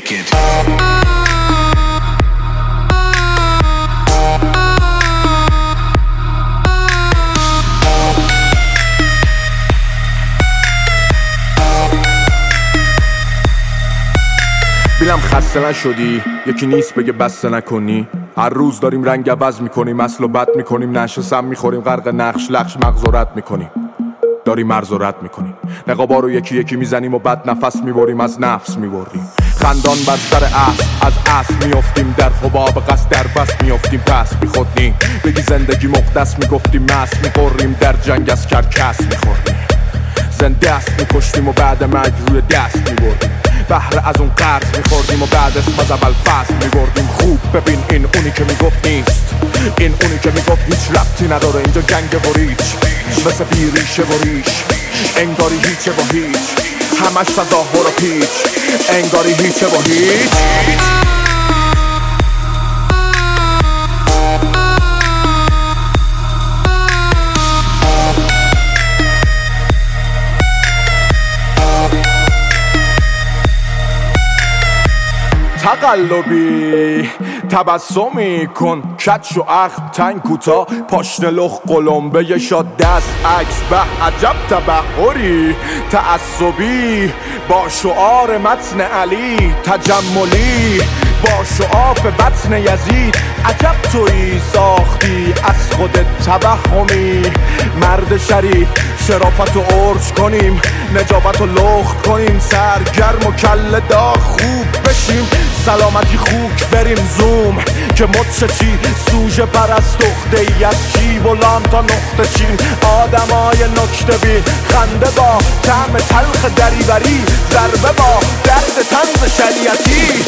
naked. بیلم خسته نشدی؟ یکی نیست بگه بسته نکنی. هر روز داریم رنگ عوض میکنیم، اصل و بد میکنیم، نشه سم میخوریم، غرق نقش لخش مغز و رد میکنیم، داریم مرز و رد میکنیم. نقابا رو یکی یکی میزنیم و بد نفس میبریم، از نفس میبریم. خندان بر سر اصل از اصل میافتیم، در حباب قصد در بس میافتیم، پس بیخودنی بگی زندگی مقدس میگفتیم، مست میخوریم، در جنگ از کرکس میخوریم، زنده است میکشتیم و بعد مرگ روی دست میبردیم، بهره از اون قرض میخوردیم و بعد اسم از اول فصل میبردیم. خوب ببین این اونی که میگفت نیست، این اونی که میگفت هیچ ربطی نداره، اینجا جنگ و ریچ مثل بیریشه و ریش، انگاری هیچه و هیچ، همش تظاهر و پیچ، انگاری هیچه و هیچ. تقلبی تبسمی کن، کچ و اخم تنگ کوتا، پاشنه لخ قلمبه یه شاد دست عکس، به عجب تبحری تعصبی با شعار متن علی، تجملی با شعاف بطن یزید، عجب تویی ساختی از خودت توهمی. مرد شریف شرافت و عرج کنیم، نجابت و لخت کنیم، سرگرم و کل داغ خوب بشیم، سلامتی خوک بریم زوم که مدشه سوژه پرست اخته ای از شیب و لام تا نقطه چین. آدمای نکته بی خنده با طعم تلخ دریوری، ضربه با درد طنز شریعتی.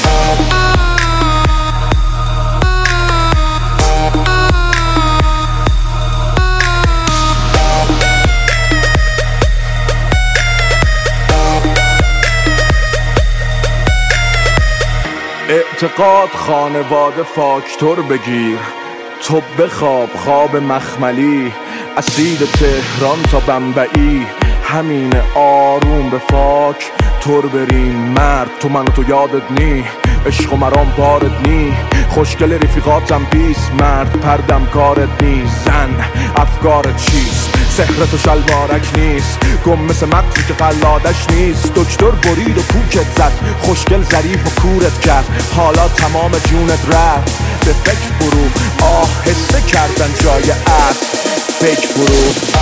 اعتقاد خانواده فاکتور بگیر، تو بخواب خواب مخملی، اسید تهران تا بمبئی، همین آروم به فاک تور بریم. مرد تو من و تو یادت نی، عشق و مرام بارد نی، خوشگل رفیقاتم بیس، مرد پردم کارت نی، زن افکارت چیست، سحرت و شلوارک نیست، گم مثل مقصی که قلادش نیست. دکتر برید و کوکت زد، خوشگل ظریف و کورت کرد، حالا تمام جونت رفت به فکر برو، آهسته کردن جای اصل فکر برو.